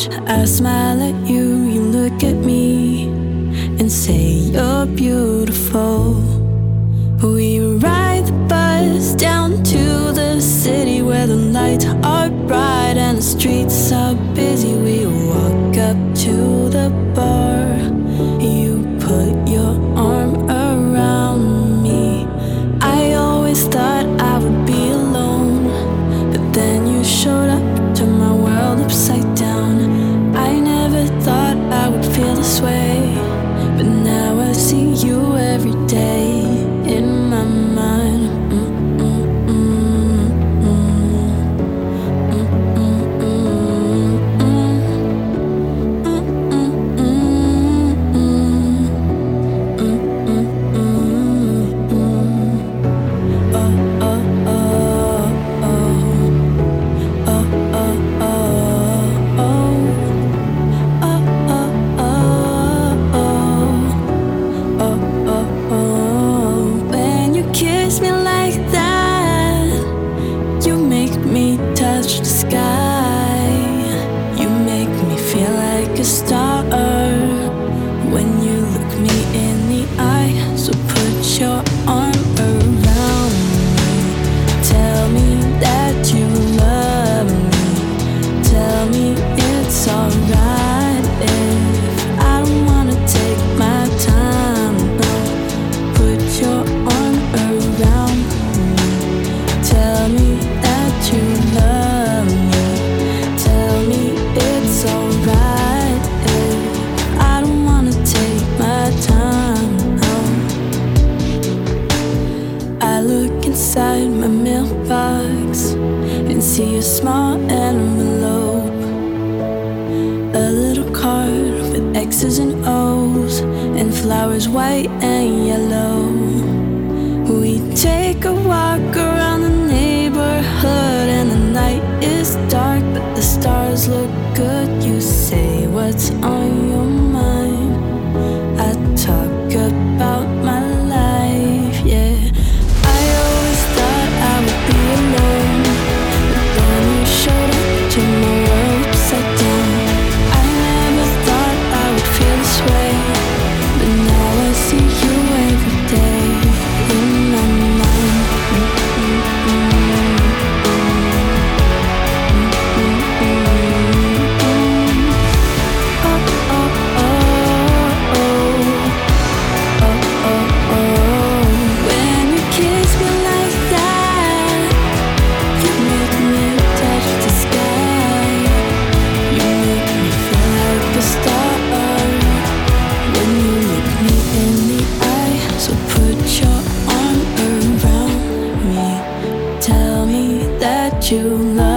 I smile at you, you look at me and say you're beautiful. We ride the bus down to the city where the lights are bright and the streets are busy. We walk up to the bar. You put your arm around me. I always thought I would be alone, but then you showed up, turned my world upside down. I never thought I would feel this way, but now I see you every day in my mind. Inside my mailbox and see a small envelope, a little card with X's and O's and flowers white and yellow. We take a walk around the neighborhood and the night is dark, but the stars look good. You say what's on your mind. I talk about my life, yeah. You love